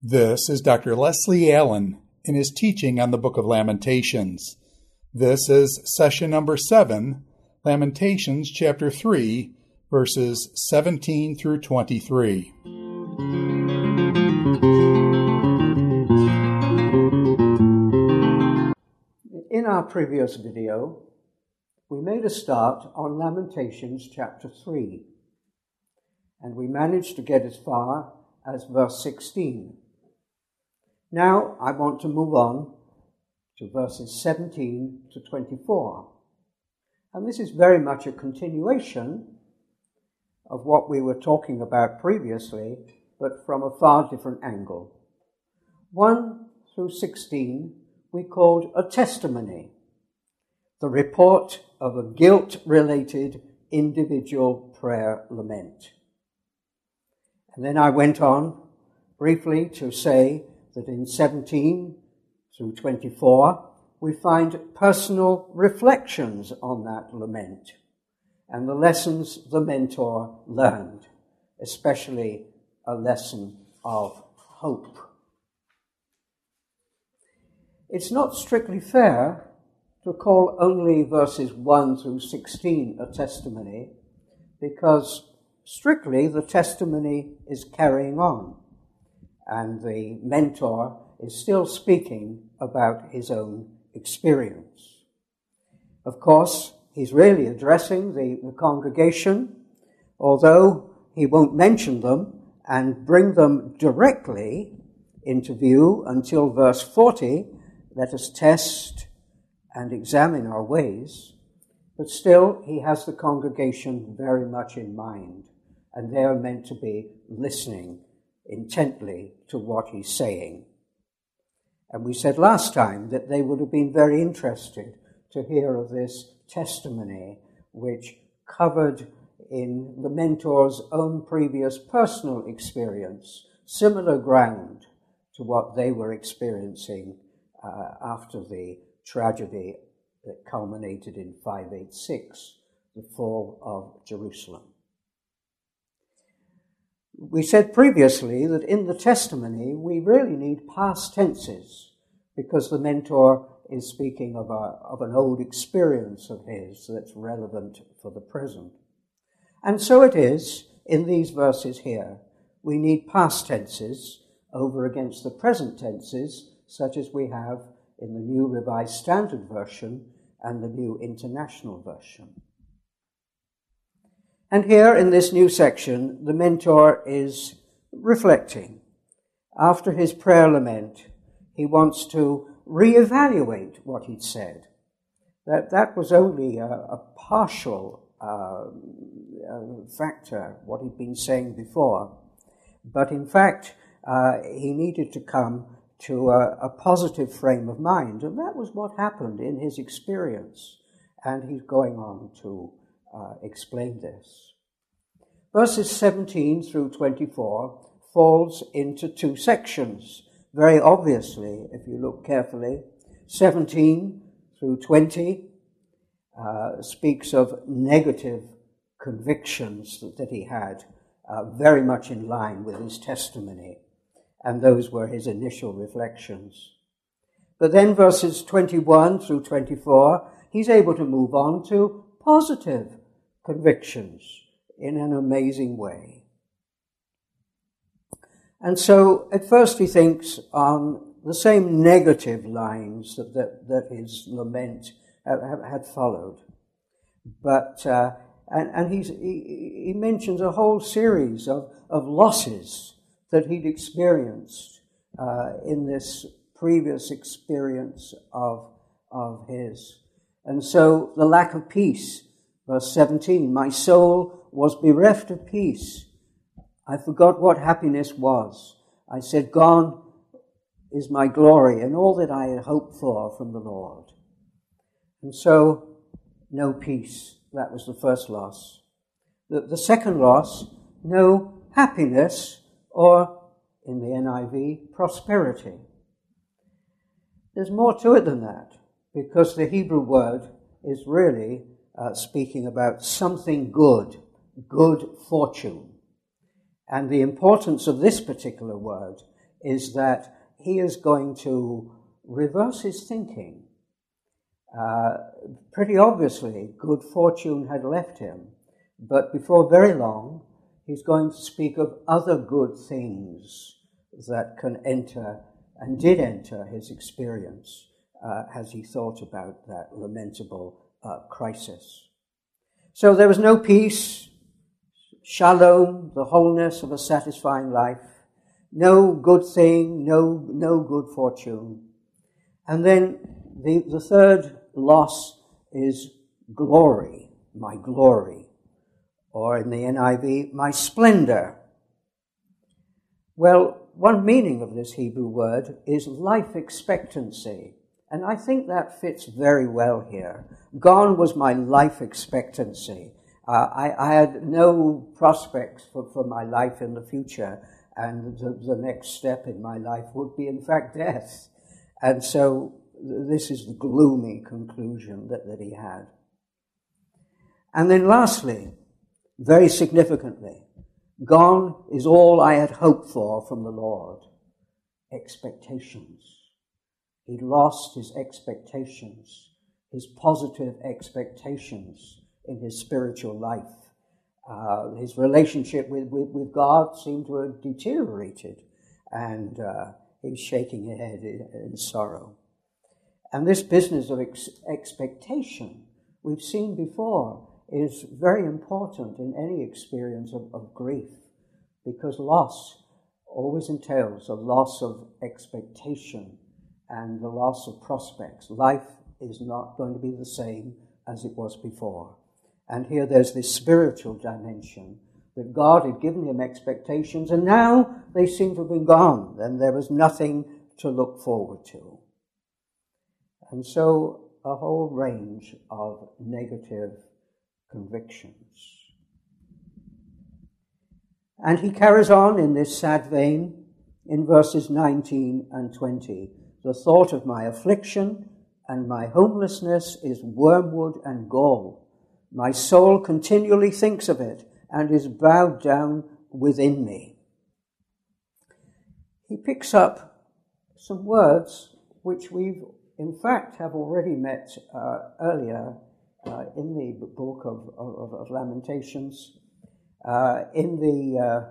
This is Dr. Leslie Allen in his teaching on the Book of Lamentations. This is session number 7, Lamentations chapter 3, verses 17 through 23. In our previous video, we made a start on Lamentations chapter 3, and we managed to get as far as verse 16. Now I want to move on to verses 17 to 24. And this is very much a continuation of what we were talking about previously, but from a far different angle. 1 through 16 we called a testimony, the report of a guilt-related individual prayer lament. And then I went on briefly to say that in 17 through 24, we find personal reflections on that lament and the lessons the mentor learned, especially a lesson of hope. It's not strictly fair to call only verses 1 through 16 a testimony, because strictly the testimony is carrying on, and the mentor is still speaking about his own experience. Of course, he's really addressing the congregation, although he won't mention them and bring them directly into view until verse 40. Let us test and examine our ways. But still, he has the congregation very much in mind, and they are meant to be listening intently to what he's saying. And we said last time that they would have been very interested to hear of this testimony, which covered in the mentor's own previous personal experience similar ground to what they were experiencing after the tragedy that culminated in 586, the fall of Jerusalem. We said previously that in the testimony we really need past tenses, because the mentor is speaking of an old experience of his that's relevant for the present. And so it is in these verses here. We need past tenses over against the present tenses, such as we have in the New Revised Standard Version and the New International Version. And here in this new section, the mentor is reflecting. After his prayer lament, he wants to reevaluate what he'd said. That was only a partial factor, what he'd been saying before. But in fact, he needed to come to a positive frame of mind. And that was what happened in his experience. And he's going on to explain this. Verses 17 through 24 falls into two sections, very obviously, if you look carefully. 17 through 20 speaks of negative convictions that he had, very much in line with his testimony, and those were his initial reflections. But then verses 21 through 24, he's able to move on to positive convictions in an amazing way. And so at first he thinks on the same negative lines that his lament had followed. But and he mentions a whole series of losses that he'd experienced in this previous experience of his. And so the lack of peace, verse 17, my soul was bereft of peace. I forgot what happiness was. I said, gone is my glory and all that I had hoped for from the Lord. And so, no peace. That was the first loss. The second loss, no happiness, or, in the NIV, prosperity. There's more to it than that, because the Hebrew word is really speaking about something good fortune. And the importance of this particular word is that he is going to reverse his thinking. Pretty obviously, good fortune had left him, but before very long, he's going to speak of other good things that can enter and did enter his experience as he thought about that lamentable crisis. So there was no peace, shalom, the wholeness of a satisfying life, no good thing, no good fortune. And then the third loss is glory, my glory, or in the NIV, my splendor. Well, one meaning of this Hebrew word is life expectancy, and I think that fits very well here. Gone was my life expectancy. I had no prospects for my life in the future, and the next step in my life would be, in fact, death. And so this is the gloomy conclusion that he had. And then lastly, very significantly, gone is all I had hoped for from the Lord. Expectations. He lost his expectations, his positive expectations in his spiritual life. His relationship with God seemed to have deteriorated, and he was shaking his head in sorrow. And this business of expectation, we've seen before, is very important in any experience of grief, because loss always entails a loss of expectation and the loss of prospects. Life is not going to be the same as it was before. And here there's this spiritual dimension that God had given him expectations, and now they seem to have been gone, and there was nothing to look forward to. And so a whole range of negative convictions. And he carries on in this sad vein in verses 19 and 20. The thought of my affliction and my homelessness is wormwood and gall. My soul continually thinks of it and is bowed down within me. He picks up some words which we've in fact have already met earlier in the book of Lamentations. In the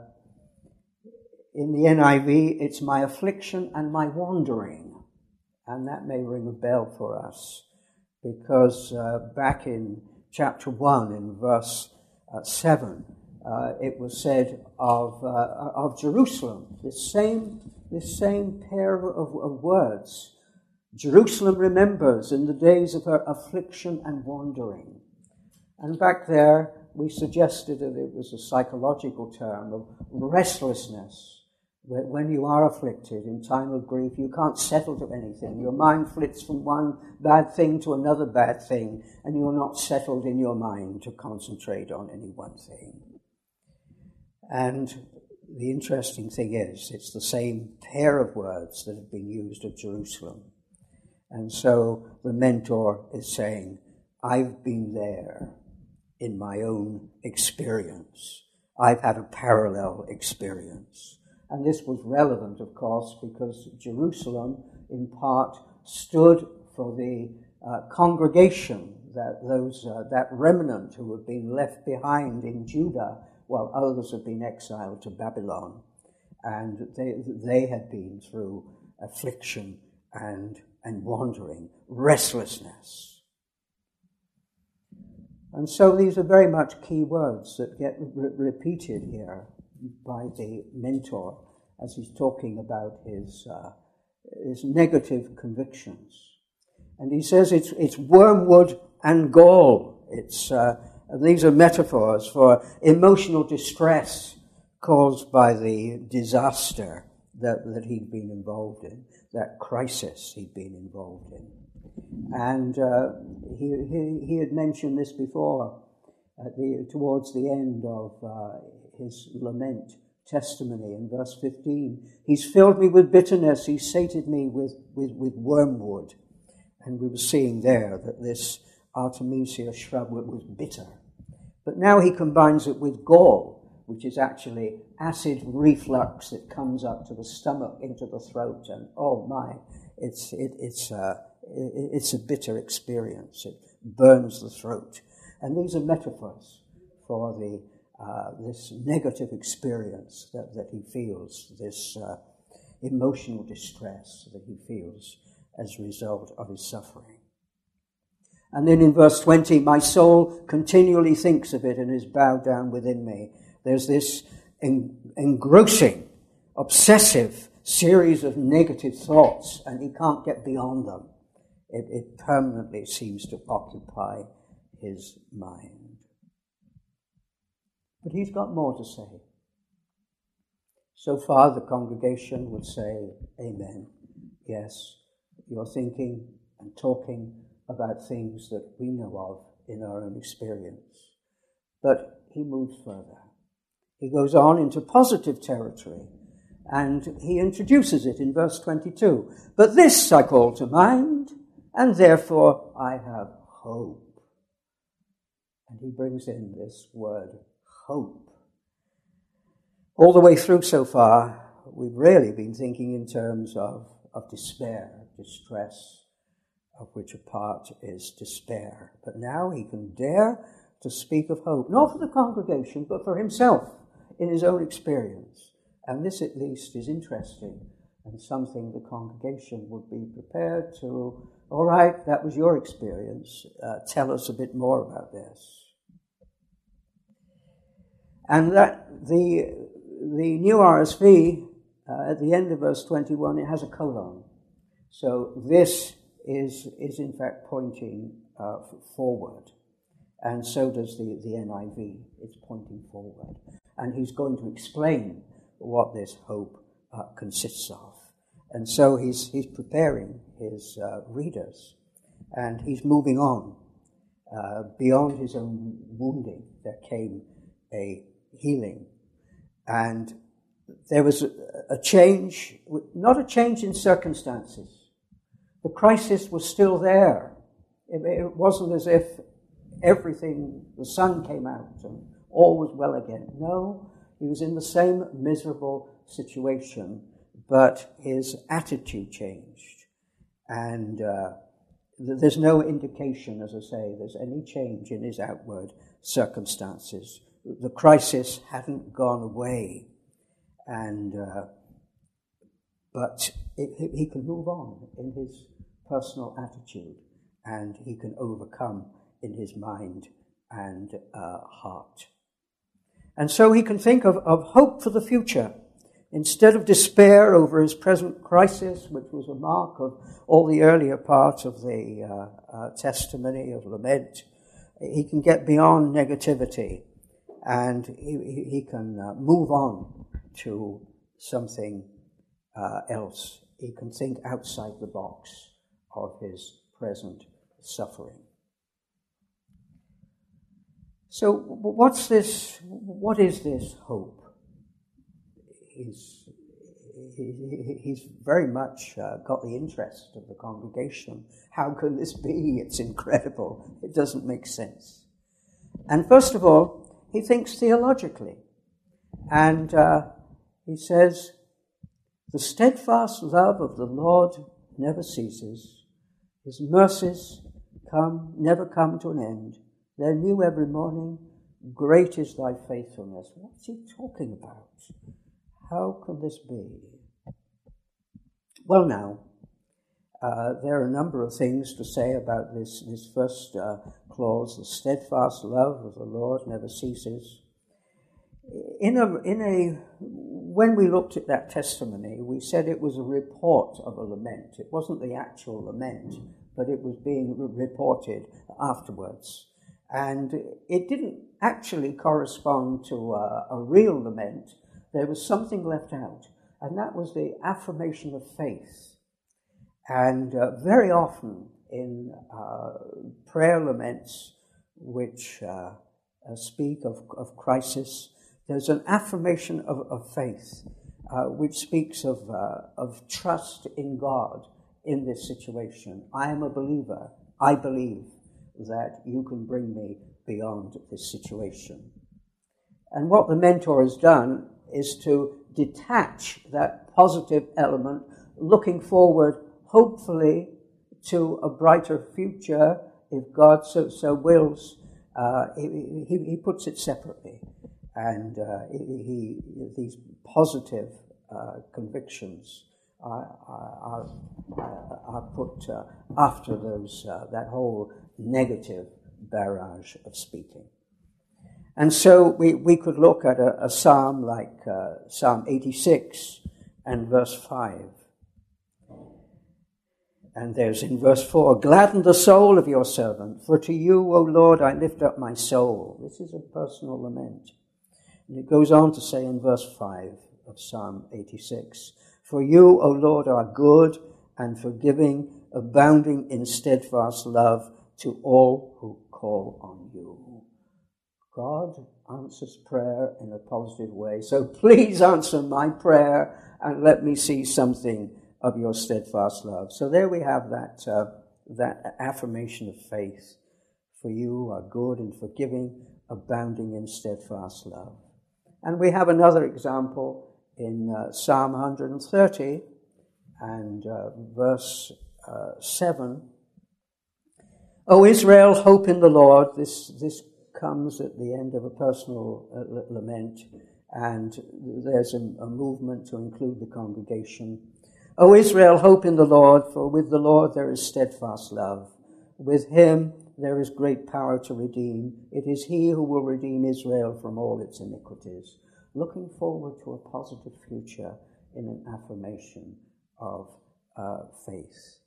NIV, it's my affliction and my wandering. And that may ring a bell for us, because back in chapter 1, in verse 7, it was said of Jerusalem, this same pair of words. Jerusalem remembers in the days of her affliction and wandering. And back there, we suggested that it was a psychological term of restlessness. When you are afflicted in time of grief, you can't settle to anything. Your mind flits from one bad thing to another bad thing, and you're not settled in your mind to concentrate on any one thing. And the interesting thing is, it's the same pair of words that have been used of Jerusalem. And so the mentor is saying, I've been there in my own experience. I've had a parallel experience. And this was relevant, of course, because Jerusalem, in part, stood for the congregation, that remnant who had been left behind in Judah, while others had been exiled to Babylon. And they had been through affliction and wandering, restlessness. And so these are very much key words that get repeated here by the mentor as he's talking about his negative convictions. And he says it's wormwood and gall. These are metaphors for emotional distress caused by the disaster that he'd been involved in, that crisis he'd been involved in. And he had mentioned this before towards the end of his lament testimony in verse 15. He's filled me with bitterness. He's sated me with wormwood. And we were seeing there that this Artemisia shrub was bitter. But now he combines it with gall. which is actually acid reflux that comes up to the stomach, into the throat, and oh my, it's a bitter experience. It burns the throat. And these are metaphors for this negative experience that he feels, this emotional distress that he feels as a result of his suffering. And then in verse 20, my soul continually thinks of it and is bowed down within me. There's this engrossing, obsessive series of negative thoughts, and he can't get beyond them. It permanently seems to occupy his mind. But he's got more to say. So far, the congregation would say, amen. Yes, you're thinking and talking about things that we know of in our own experience. But he moves further. He goes on into positive territory, and he introduces it in verse 22. But this I call to mind, and therefore I have hope. And he brings in this word, hope. All the way through so far, we've really been thinking in terms of despair, distress, of which a part is despair. But now he can dare to speak of hope, not for the congregation, but for himself in his own experience. And this at least is interesting and something the congregation would be prepared to, all right, that was your experience, tell us a bit more about this. And that the new RSV, at the end of verse 21, it has a colon. So this is in fact pointing forward. And so does the NIV. It's pointing forward. And he's going to explain what this hope consists of. And so he's preparing his readers. And he's moving on. Beyond his own wounding, there came a healing. And there was a change, not a change in circumstances. The crisis was still there. It wasn't as if the sun came out and all was well again. No, he was in the same miserable situation, but his attitude changed. And there's no indication, as I say, there's any change in his outward circumstances. The crisis hadn't gone away. But he can move on in his personal attitude, and he can overcome in his mind and heart. And so he can think of hope for the future. Instead of despair over his present crisis, which was a mark of all the earlier part of the testimony of lament, he can get beyond negativity, and he can move on to something else. He can think outside the box of his present suffering. So what is this hope? He's very much got the interest of the congregation. How can this be? It's incredible. It doesn't make sense. And first of all, he thinks theologically. And he says, the steadfast love of the Lord never ceases. His mercies never come to an end. They're new every morning. Great is thy faithfulness. What's he talking about? How can this be? Well, now, there are a number of things to say about this first clause. The steadfast love of the Lord never ceases. When we looked at that testimony, we said it was a report of a lament. It wasn't the actual lament, but it was being reported afterwards. And it didn't actually correspond to a real lament. There was something left out, and that was the affirmation of faith. And very often in prayer laments, which speak of crisis, there's an affirmation of faith, which speaks of trust in God in this situation. I am a believer. I believe that you can bring me beyond this situation. And what the mentor has done is to detach that positive element, looking forward, hopefully, to a brighter future, if God so wills. He puts it separately. And these positive convictions are put after that whole negative barrage of speaking. And so we could look at a psalm like Psalm 86 and verse 5. And there's in verse 4, "Gladden the soul of your servant, for to you, O Lord, I lift up my soul." This is a personal lament. And it goes on to say in verse 5 of Psalm 86, "For you, O Lord, are good and forgiving, abounding in steadfast love to all who call on you." God answers prayer in a positive way. So please answer my prayer and let me see something of your steadfast love. So there we have that affirmation of faith. For you are good and forgiving, abounding in steadfast love. And we have another example in Psalm 130 and verse 7. "O Israel, hope in the Lord." This comes at the end of a personal lament, and there's a movement to include the congregation. "O Israel, hope in the Lord, for with the Lord there is steadfast love. With him there is great power to redeem. It is he who will redeem Israel from all its iniquities." Looking forward to a positive future in an affirmation of faith.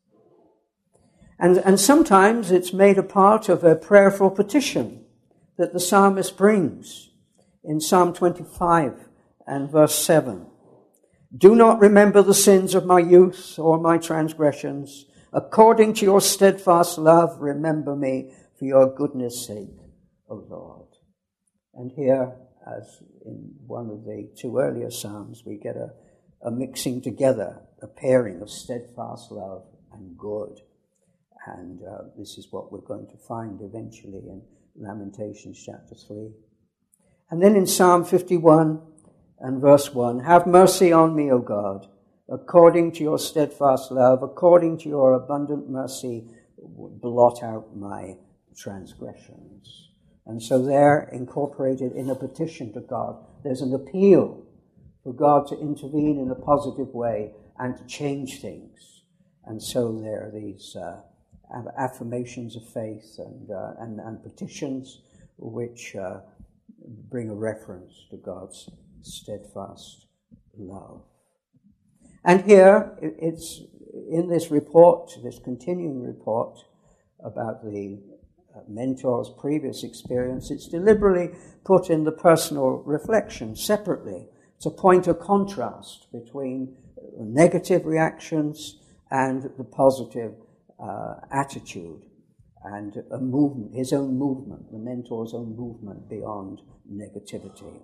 And sometimes it's made a part of a prayerful petition that the psalmist brings in Psalm 25 and verse 7. "Do not remember the sins of my youth or my transgressions. According to your steadfast love, remember me for your goodness' sake, O Lord." And here, as in one of the two earlier psalms, we get a mixing together, a pairing of steadfast love and good. And this is what we're going to find eventually in Lamentations chapter 3. And then in Psalm 51 and verse 1, "Have mercy on me, O God, according to your steadfast love, according to your abundant mercy, blot out my transgressions." And so there, incorporated in a petition to God, there's an appeal for God to intervene in a positive way and to change things. And so there are these affirmations of faith and petitions which bring a reference to God's steadfast love. And here, it's in this report, this continuing report about the mentor's previous experience, it's deliberately put in the personal reflection separately to point a contrast between negative reactions and the positive attitude and a movement, his own movement, the mentor's own movement beyond negativity.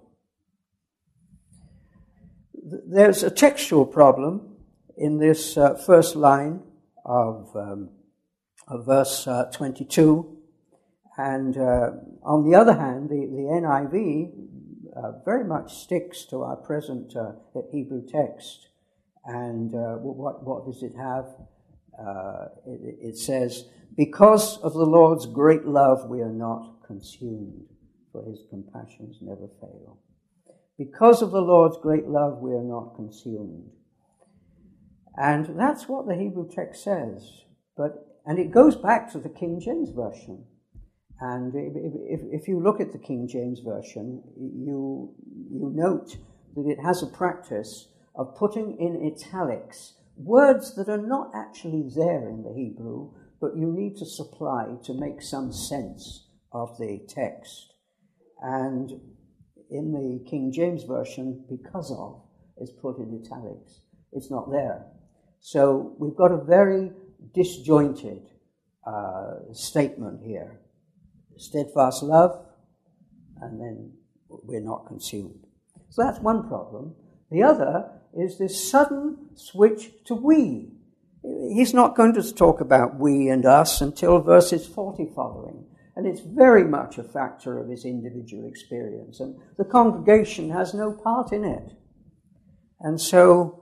There's a textual problem in this first line of verse 22. And on the other hand, the NIV very much sticks to our present Hebrew text. And what does it have? It says, "Because of the Lord's great love, we are not consumed, for his compassions never fail." Because of the Lord's great love, we are not consumed. And that's what the Hebrew text says. And it goes back to the King James Version. And if you look at the King James Version, you note that it has a practice of putting in italics words that are not actually there in the Hebrew, but you need to supply to make some sense of the text. And in the King James Version, "because of" is put in italics. It's not there. So we've got a very disjointed statement here. Steadfast love, and then we're not consumed. So that's one problem. The other is this sudden switch to we. He's not going to talk about we and us until verses 40 following. And it's very much a factor of his individual experience. And the congregation has no part in it. And so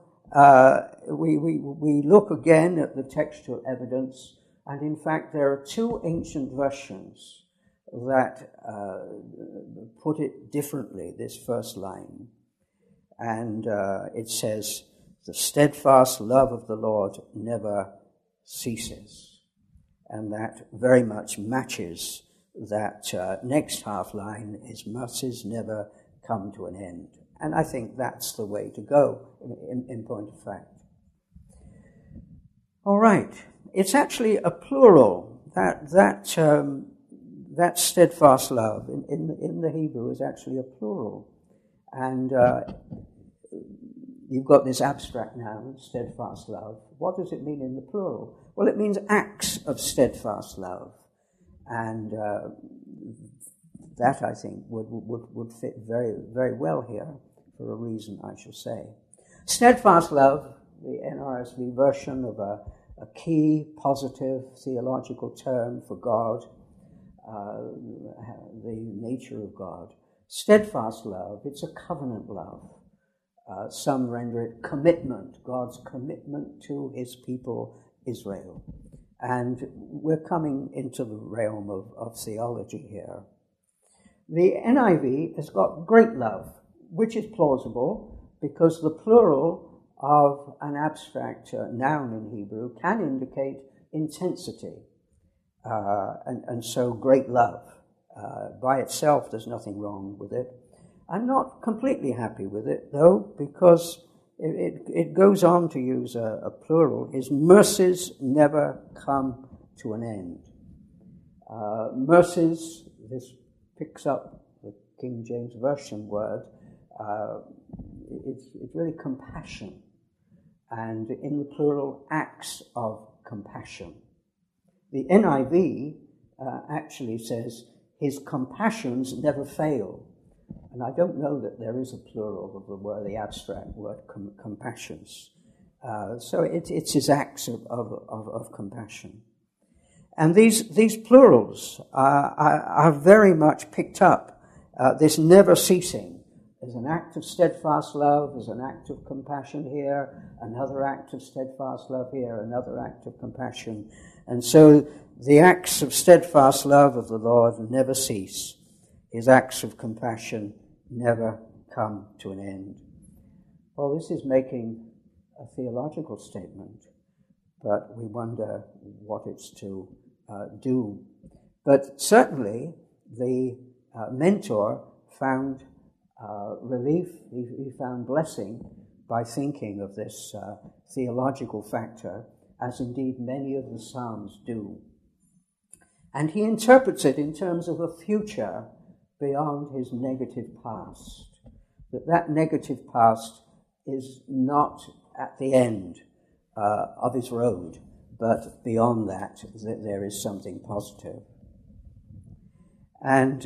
we look again at the textual evidence, and in fact there are two ancient versions that put it differently, this first line. And it says, "The steadfast love of the Lord never ceases." And that very much matches that next half line, "His mercies never come to an end." And I think that's the way to go, in point of fact. All right. It's actually a plural. That steadfast love in the Hebrew is actually a plural. And you've got this abstract noun, steadfast love. What does it mean in the plural? Well, it means acts of steadfast love. And that, I think, would fit very, very well here, for a reason, I shall say. Steadfast love, the NRSV version of a key positive theological term for God, the nature of God. Steadfast love, it's a covenant love. Some render it commitment, God's commitment to his people, Israel. And we're coming into the realm of theology here. The NIV has got great love, which is plausible because the plural of an abstract noun in Hebrew can indicate intensity. And so great love. By itself, there's nothing wrong with it. I'm not completely happy with it, though, because it goes on to use a plural. His mercies never come to an end. Mercies, this picks up the King James Version word. It's really compassion. And in the plural, acts of compassion. The NIV actually says, his compassions never fail. And I don't know that there is a plural of the word, the abstract word, compassions. So it's his acts of compassion. And these plurals are very much picked up. This never ceasing. There's an act of steadfast love, there's an act of compassion here, another act of steadfast love here, another act of compassion. And so the acts of steadfast love of the Lord never cease. His acts of compassion never come to an end. Well, this is making a theological statement, but we wonder what it's to do. But certainly the mentor found relief, he found blessing by thinking of this theological factor, as indeed many of the Psalms do. And he interprets it in terms of a future beyond his negative past. That negative past is not at the end of his road, but beyond that there is something positive. And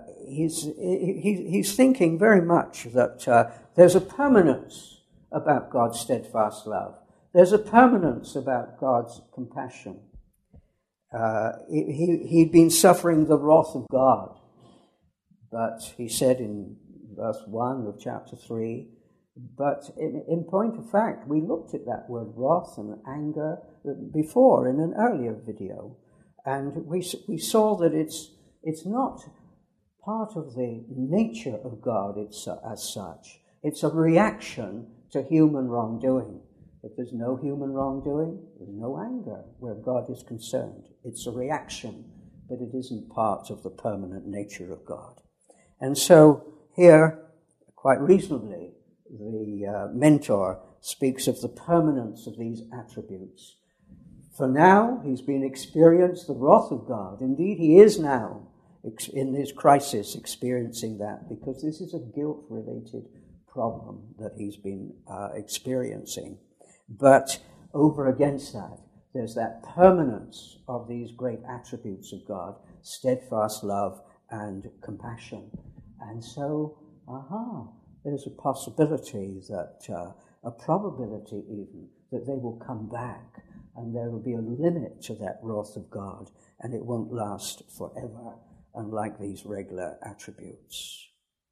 he's thinking very much that there's a permanence about God's steadfast love. There's a permanence about God's compassion. He'd been suffering the wrath of God, but he said in verse 1 of chapter 3, but in point of fact, we looked at that word wrath and anger before in an earlier video, and we saw that it's not part of the nature of God as such. It's a reaction to human wrongdoing. If there's no human wrongdoing, there's no anger where God is concerned. It's a reaction, but it isn't part of the permanent nature of God. And so here, quite reasonably, the mentor speaks of the permanence of these attributes. For now, he's been experienced the wrath of God. Indeed, he is now in this crisis experiencing that, because this is a guilt-related problem that he's been experiencing. But over against that, there's that permanence of these great attributes of God, steadfast love and compassion. And so, there's a possibility that, a probability even, that they will come back and there will be a limit to that wrath of God, and it won't last forever, unlike these regular attributes.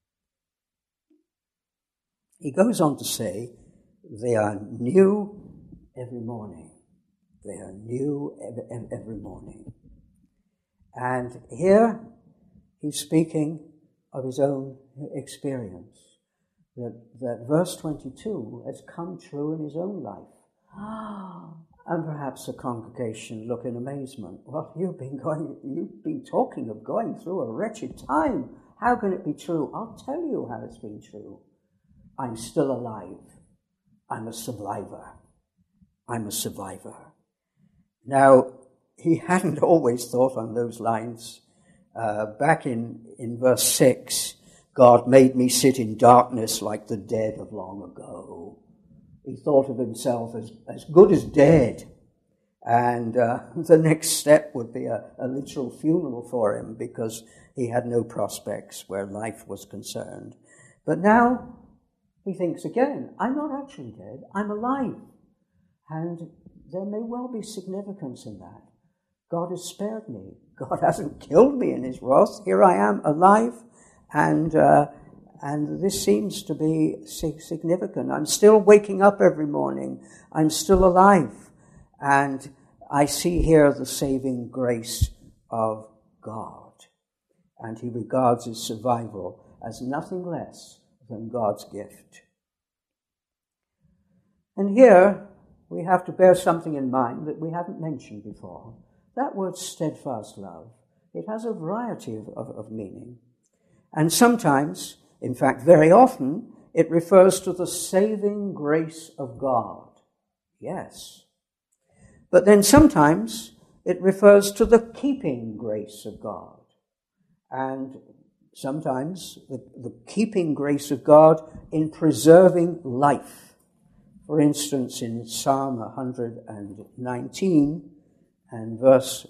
He goes on to say, they are new every morning. They are new every morning. And here he's speaking of his own experience, that verse 22 has come true in his own life. And perhaps the congregation look in amazement. Well, you've been talking of going through a wretched time. How can it be true? I'll tell you how it's been true. I'm still alive. I'm a survivor. I'm a survivor. Now, he hadn't always thought on those lines. Back in verse 6, God made me sit in darkness like the dead of long ago. He thought of himself as good as dead. And the next step would be a literal funeral for him, because he had no prospects where life was concerned. But now he thinks again, I'm not actually dead, I'm alive. And there may well be significance in that. God has spared me. God hasn't killed me in his wrath. Here I am, alive, and this seems to be significant. I'm still waking up every morning. I'm still alive, and I see here the saving grace of God. And he regards his survival as nothing less than God's gift. And here we have to bear something in mind that we haven't mentioned before. That word steadfast love, it has a variety of meaning. And sometimes, in fact very often, it refers to the saving grace of God. Yes. But then sometimes it refers to the keeping grace of God. And sometimes the keeping grace of God in preserving life. For instance, in Psalm 119 and verse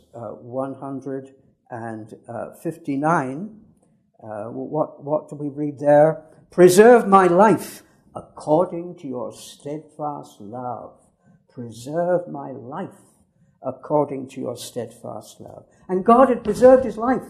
159, what do we read there? Preserve my life according to your steadfast love. Preserve my life according to your steadfast love. And God had preserved his life.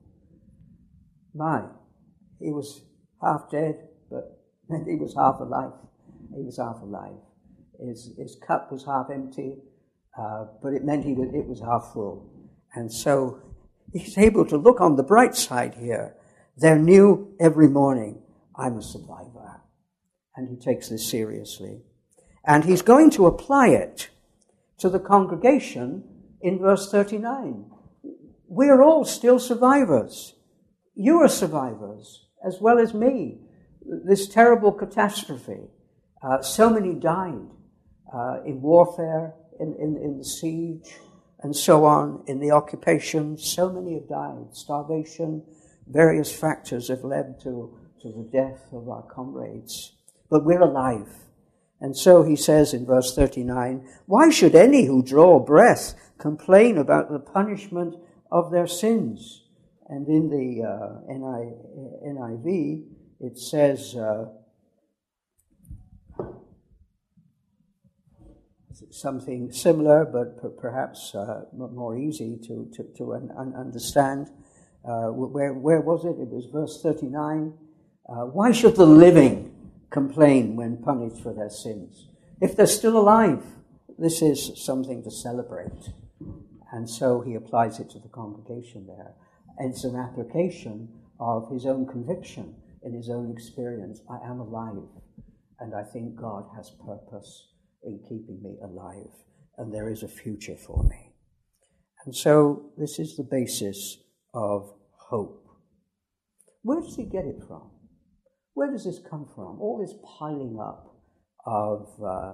He was half dead, but he was half alive. He was half alive. His cup was half empty, but it meant it was half full. And so he's able to look on the bright side here. They're new every morning. I'm a survivor. And he takes this seriously. And he's going to apply it to the congregation in verse 39. We're all still survivors. You are survivors, as well as me. This terrible catastrophe. So many died in warfare, in the siege, and so on, in the occupation. So many have died. Starvation, various factors have led to the death of our comrades. But we're alive. And so he says in verse 39, why should any who draw breath complain about the punishment of their sins? And in the NIV, it says something similar, but perhaps more easy to understand. Where was it? It was verse 39. Why should the living complain when punished for their sins? If they're still alive, this is something to celebrate. And so he applies it to the congregation there. And it's an application of his own conviction in his own experience. I am alive, and I think God has purpose in keeping me alive, and there is a future for me. And so this is the basis of hope. Where does he get it from? Where does this come from? All this piling up of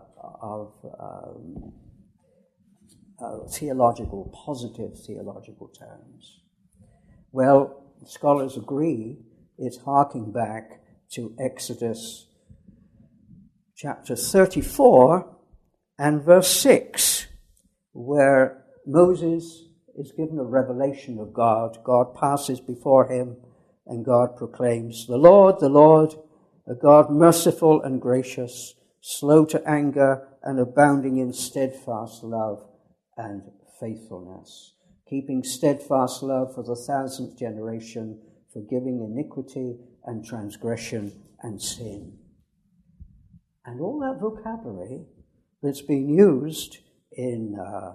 positive theological terms. Well, scholars agree it's harking back to Exodus chapter 34 and verse 6, where Moses is given a revelation of God. God passes before him, and God proclaims, the Lord, a God merciful and gracious, slow to anger and abounding in steadfast love and faithfulness, keeping steadfast love for the 1,000th generation, forgiving iniquity and transgression and sin. And all that vocabulary that's being used in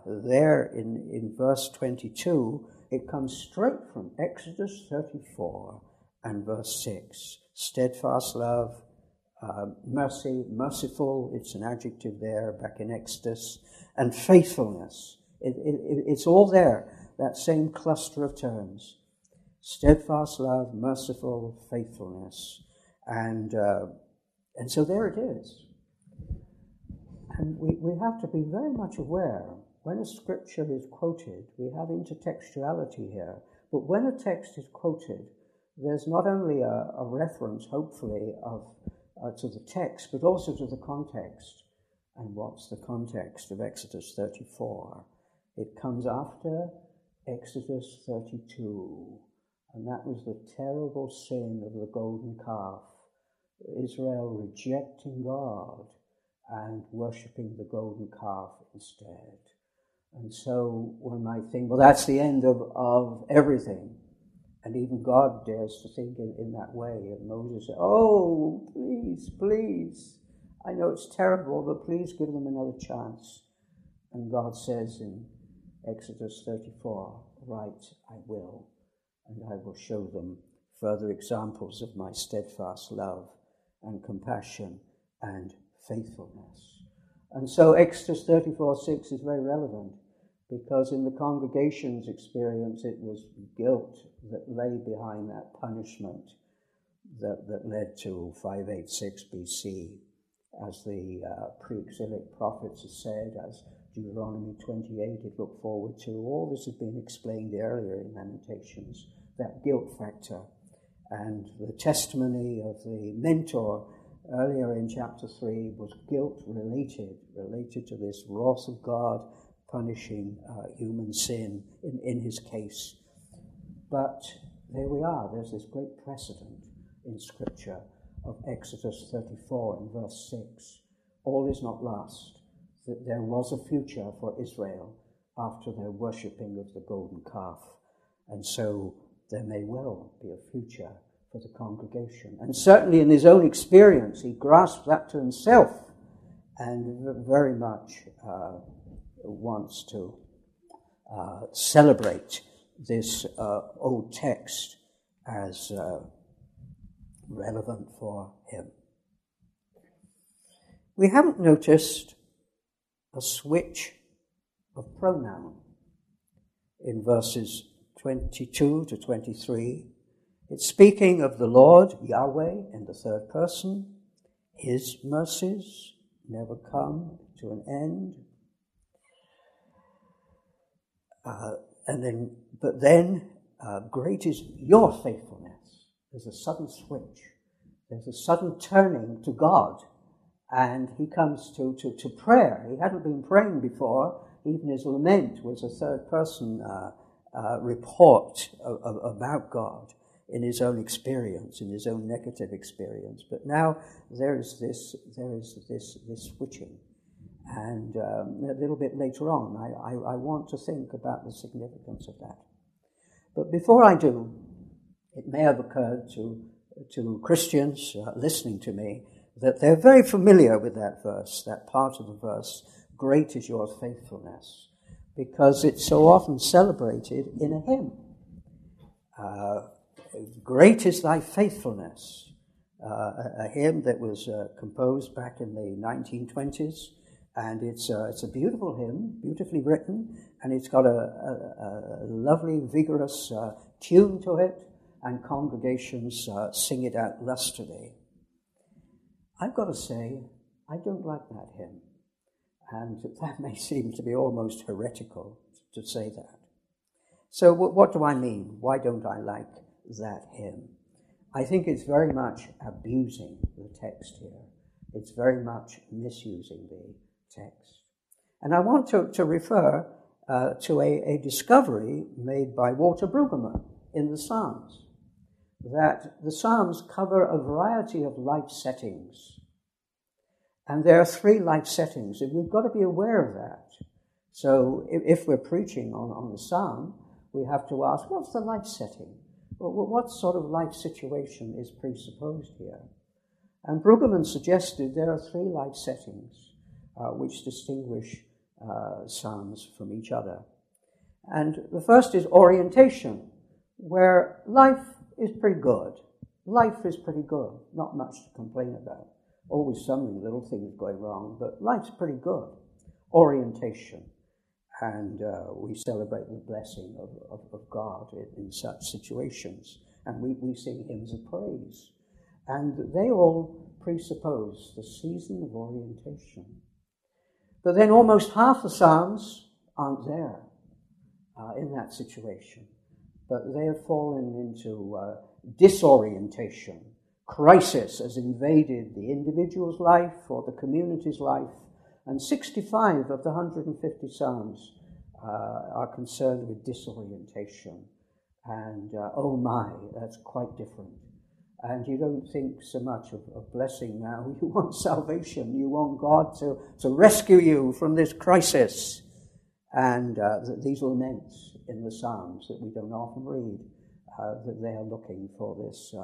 verse 22, it comes straight from Exodus 34 and verse 6. Steadfast love, mercy, merciful, it's an adjective there back in Exodus, and faithfulness. It's all there, that same cluster of terms. Steadfast love, merciful, faithfulness. And so there it is. And we have to be very much aware, when a scripture is quoted, we have intertextuality here, but when a text is quoted, there's not only a reference, hopefully, to the text, but also to the context. And what's the context of Exodus 34? It comes after Exodus 32, and that was the terrible sin of the golden calf, Israel rejecting God and worshipping the golden calf instead. And so one might think, well, that's the end of everything. And even God dares to think in that way. And Moses said, oh, please, I know it's terrible, but please give them another chance. And God says in Exodus 34, right, I will. And I will show them further examples of my steadfast love and compassion and faithfulness. And so Exodus 34:6 is very relevant, because in the congregation's experience it was guilt that lay behind that punishment that led to 586 BC, as the pre-exilic prophets have said, as Deuteronomy 28 had looked forward to. All this has been explained earlier in Lamentations, that guilt factor. And the testimony of the mentor earlier in chapter 3 was guilt related to this wrath of God punishing human sin in his case. But there we are, there's this great precedent in Scripture of Exodus 34 and verse 6. All is not lost, that there was a future for Israel after their worshipping of the golden calf. And so there may well be a future for the congregation. And certainly in his own experience, he grasped that to himself and very much wants to celebrate this old text as relevant for him. We haven't noticed a switch of pronoun in verses 22 to 23. It's speaking of the Lord, Yahweh, in the third person. His mercies never come to an end. But then, great is your faithfulness. There's a sudden switch. There's a sudden turning to God. And he comes to prayer. He hadn't been praying before. Even his lament was a third person report about God in his own experience, in his own negative experience. But now there is this switching. And a little bit later on, I want to think about the significance of that. But before I do, it may have occurred to Christians listening to me that they're very familiar with that verse, that part of the verse, great is your faithfulness, because it's so often celebrated in a hymn. Great is thy faithfulness, a hymn that was composed back in the 1920s. And it's a beautiful hymn, beautifully written, and it's got a lovely, vigorous tune to it, and congregations sing it out lustily. I've got to say, I don't like that hymn, and that may seem to be almost heretical to say that. So what do I mean? Why don't I like that hymn? I think it's very much abusing the text here. It's very much misusing the text. And I want to refer to a discovery made by Walter Brueggemann in the Psalms, that the Psalms cover a variety of life settings. And there are 3 life settings, and we've got to be aware of that. So if we're preaching on the psalm, we have to ask, what's the life setting? What sort of life situation is presupposed here? And Brueggemann suggested there are three life settings which distinguish psalms from each other. And the first is orientation, where life is pretty good. Life is pretty good, not much to complain about. Always some little things going wrong, but life's pretty good. Orientation. And we celebrate the blessing of God in such situations. And we sing hymns of praise. And they all presuppose the season of orientation. But then almost half the psalms aren't there in that situation. But they have fallen into disorientation. Crisis has invaded the individual's life or the community's life. And 65 of the 150 psalms are concerned with disorientation. And oh my, that's quite different. And you don't think so much of blessing now. You want salvation. You want God to rescue you from this crisis. And these laments in the Psalms that we don't often read, that they are looking for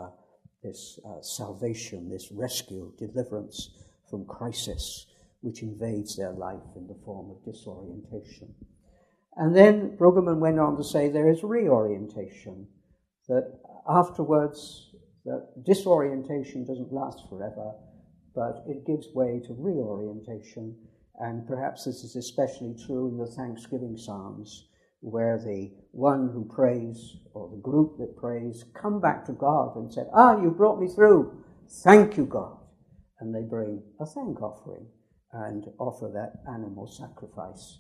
this salvation, this rescue, deliverance from crisis, which invades their life in the form of disorientation. And then Brueggemann went on to say there is reorientation, that afterwards, that disorientation doesn't last forever, but it gives way to reorientation. And perhaps this is especially true in the Thanksgiving Psalms, where the one who prays, or the group that prays, come back to God and say, you brought me through. Thank you, God. And they bring a thank offering and offer that animal sacrifice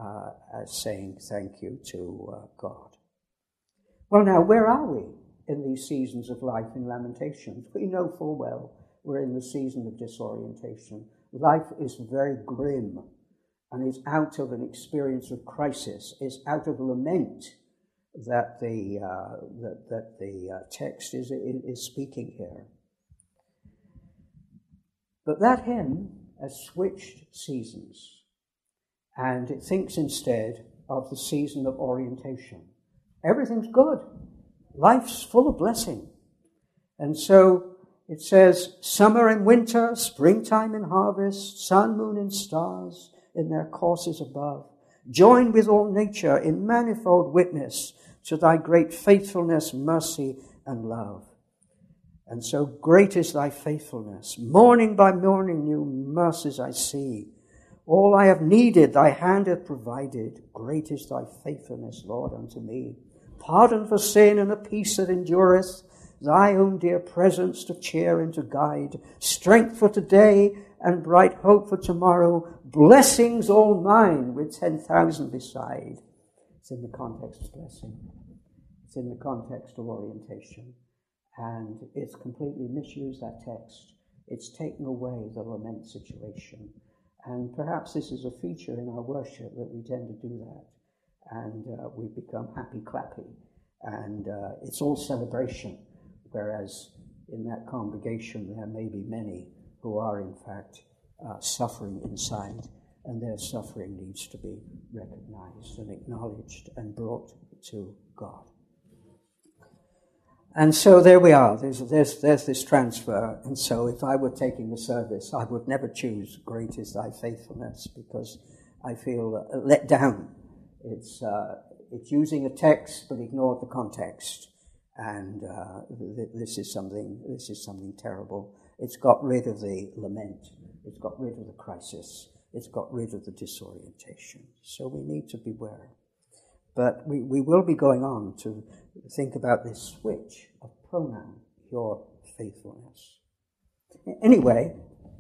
as saying thank you to God. Well, now, where are we in these seasons of life in Lamentations? We know full well we're in the season of disorientation. Life is very grim and is out of an experience of crisis, is out of lament that the text is speaking here. But that hymn has switched seasons, and it thinks instead of the season of orientation. Everything's good. Life's full of blessing. And so it says, summer and winter, springtime and harvest, sun, moon, and stars in their courses above, join with all nature in manifold witness to thy great faithfulness, mercy, and love. And so great is thy faithfulness. Morning by morning new mercies I see. All I have needed thy hand hath provided. Great is thy faithfulness, Lord, unto me. Pardon for sin and a peace that endureth. Thy own dear presence to cheer and to guide. Strength for today and bright hope for tomorrow. Blessings all mine with 10,000 beside. It's in the context of blessing. It's in the context of orientation. And it's completely misused that text. It's taken away the lament situation. And perhaps this is a feature in our worship that we tend to do that. And we become happy-clappy. And it's all celebration. Whereas in that congregation there may be many who are in fact suffering inside. And their suffering needs to be recognized and acknowledged and brought to God. And so there we are. There's this transfer. And so if I were taking the service, I would never choose great is thy faithfulness, because I feel let down. It's using a text but ignored the context. And this is something terrible. It's got rid of the lament. It's got rid of the crisis. It's got rid of the disorientation. So we need to beware. But we will be going on to think about this switch of pronoun, your faithfulness. Anyway,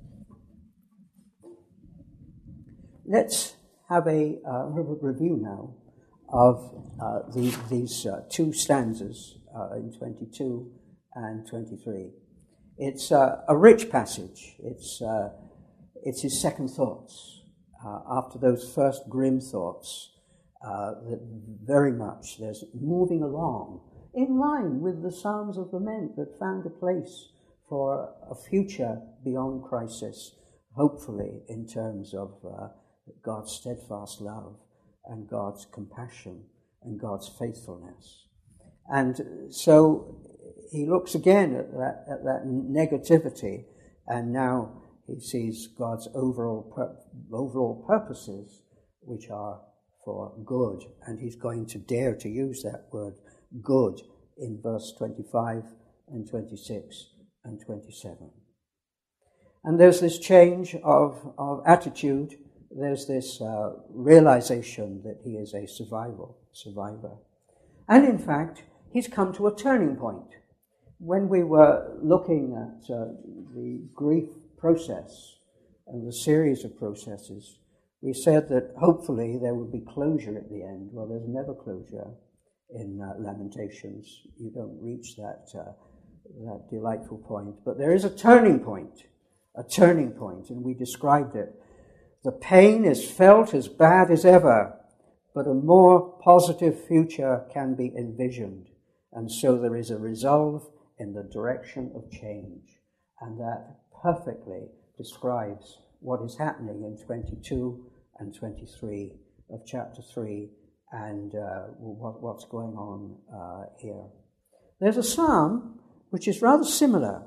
let's have a review now of these two stanzas in 22 and 23. It's a rich passage. It's his second thoughts after those first grim thoughts. That very much there's moving along in line with the Psalms of Lament that found a place for a future beyond crisis, hopefully in terms of God's steadfast love and God's compassion and God's faithfulness. And so he looks again at that negativity, and now he sees God's overall purposes, which are for good. And he's going to dare to use that word good in verse 25 and 26 and 27. And there's this change of attitude. There's this realization that he is a survivor. And in fact, he's come to a turning point. When we were looking at the grief process and the series of processes, we said that hopefully there would be closure at the end. Well, there's never closure in Lamentations. You don't reach that delightful point. But there is a turning point, and we described it. The pain is felt as bad as ever, but a more positive future can be envisioned. And so there is a resolve in the direction of change. And that perfectly describes what is happening in 22 and 23 of chapter 3 and what's going on here. There's a psalm which is rather similar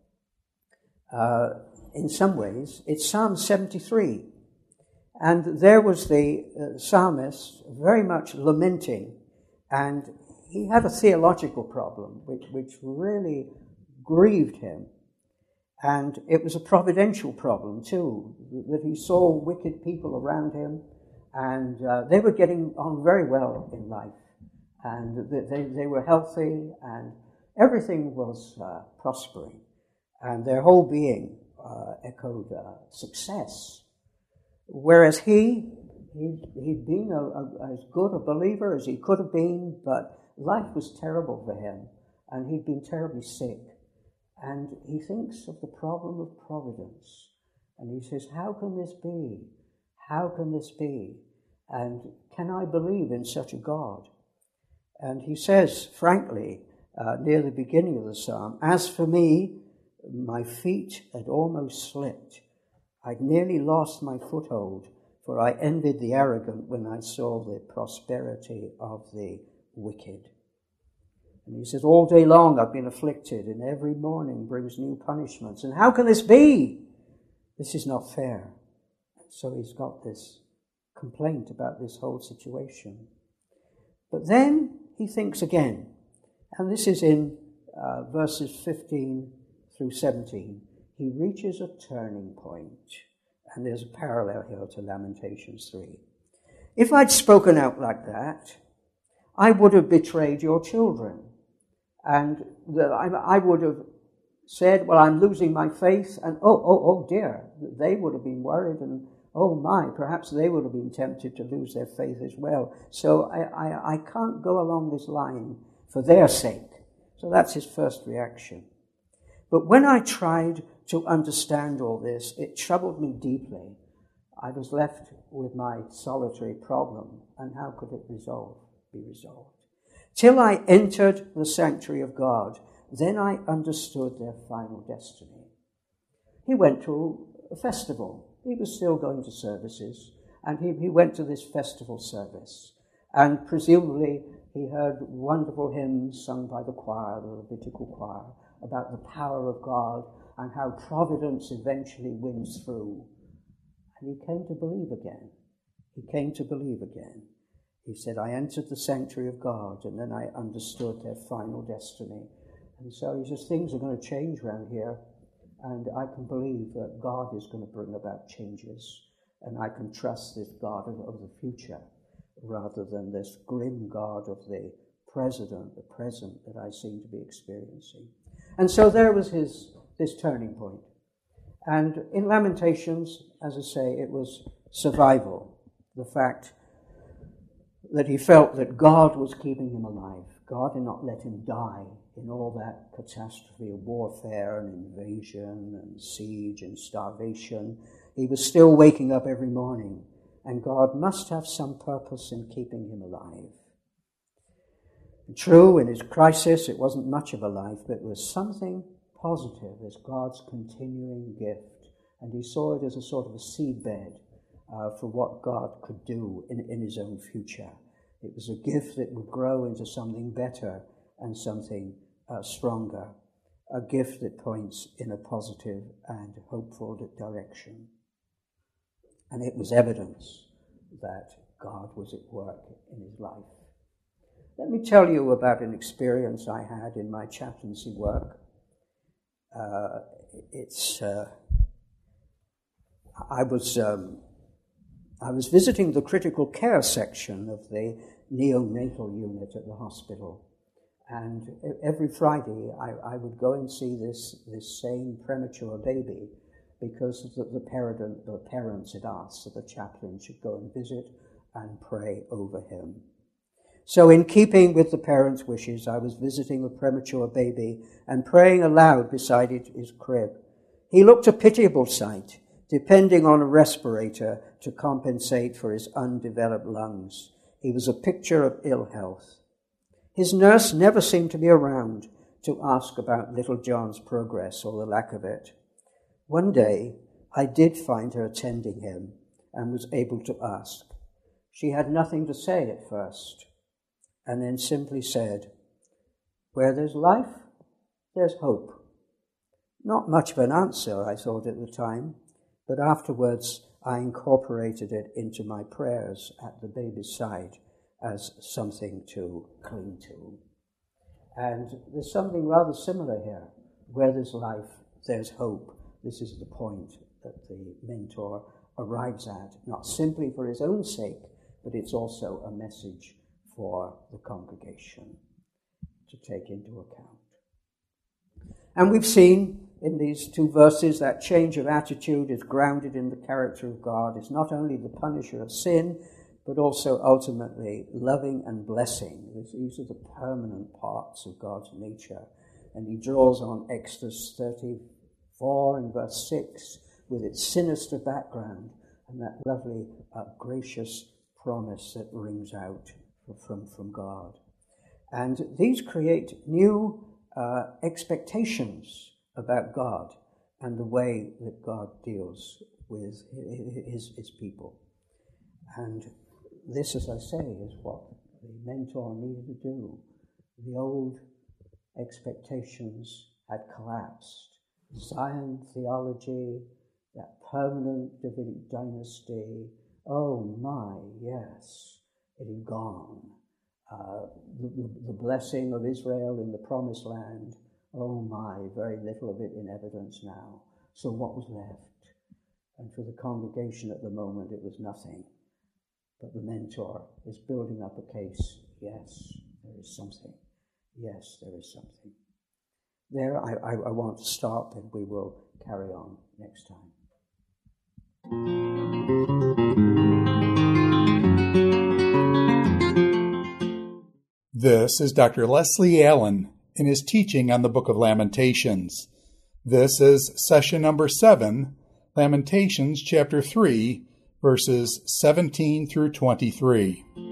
in some ways. It's Psalm 73. And there was the psalmist very much lamenting, and he had a theological problem which really grieved him. And it was a providential problem too, that he saw wicked people around him, and they were getting on very well in life, and they were healthy, and everything was prospering, and their whole being echoed success. Whereas he'd been as good a believer as he could have been, but life was terrible for him, and he'd been terribly sick. And he thinks of the problem of providence, and he says, how can this be? How can this be? And can I believe in such a God? And he says, frankly, near the beginning of the psalm, as for me, my feet had almost slipped. I'd nearly lost my foothold, for I envied the arrogant when I saw the prosperity of the wicked. And he says, all day long I've been afflicted, and every morning brings new punishments. And how can this be? This is not fair. So he's got this complaint about this whole situation. But then he thinks again, and this is in verses 15 through 17. He reaches a turning point, and there's a parallel here to Lamentations 3. If I'd spoken out like that, I would have betrayed your children. And I would have said, well, I'm losing my faith, and oh dear, they would have been worried, and oh my, perhaps they would have been tempted to lose their faith as well. So I can't go along this line for their sake. So that's his first reaction. But when I tried to understand all this, it troubled me deeply. I was left with my solitary problem, and how could it be resolved? Till I entered the sanctuary of God, then I understood their final destiny. He went to a festival. He was still going to services, and he went to this festival service. And presumably he heard wonderful hymns sung by the choir, the Levitical choir, about the power of God and how providence eventually wins through. And he came to believe again. He said, I entered the sanctuary of God, and then I understood their final destiny. And so he says, things are going to change around here, and I can believe that God is going to bring about changes, and I can trust this God of the future, rather than this grim God of the present that I seem to be experiencing. And so there was this turning point. And in Lamentations, as I say, it was survival, the fact that he felt that God was keeping him alive. God had not let him die in all that catastrophe of warfare and invasion and siege and starvation. He was still waking up every morning, and God must have some purpose in keeping him alive. True, in his crisis, it wasn't much of a life, but it was something positive as God's continuing gift. And he saw it as a sort of a seedbed, for what God could do in his own future. It was a gift that would grow into something better and something stronger, a gift that points in a positive and hopeful direction. And it was evidence that God was at work in his life. Let me tell you about an experience I had in my chaplaincy work. I was visiting the critical care section of the neonatal unit at the hospital, and every Friday I would go and see this same premature baby, because the parents had asked that the chaplain should go and visit and pray over him. So in keeping with the parents' wishes, I was visiting a premature baby and praying aloud beside his crib. He looked a pitiable sight, depending on a respirator to compensate for his undeveloped lungs. He was a picture of ill health. His nurse never seemed to be around to ask about little John's progress or the lack of it. One day, I did find her attending him and was able to ask. She had nothing to say at first, and then simply said, "Where there's life, there's hope." Not much of an answer, I thought at the time, but afterwards I incorporated it into my prayers at the baby's side as something to cling to. And there's something rather similar here. Where there's life, there's hope. This is the point that the mentor arrives at, not simply for his own sake, but it's also a message for the congregation to take into account. And we've seen in these two verses that change of attitude is grounded in the character of God. It's not only the punisher of sin, but also ultimately loving and blessing. These are the permanent parts of God's nature. And he draws on Exodus 34 and verse 6 with its sinister background and that lovely, gracious promise that rings out from God. And these create new expectations about God and the way that God deals with his people. And this, as I say, is what the mentor needed to do. The old expectations had collapsed. Zion theology, that permanent Davidic dynasty, oh my, yes, it had gone. The blessing of Israel in the promised land, oh my, very little of it in evidence now. So what was left? And for the congregation at the moment, it was nothing. But the mentor is building up a case. Yes, there is something. Yes, there is something. There, I want to stop, and we will carry on next time. This is Dr. Leslie Allen in his teaching on the Book of Lamentations. This is session number 7, Lamentations chapter 3, verses 17 through 23.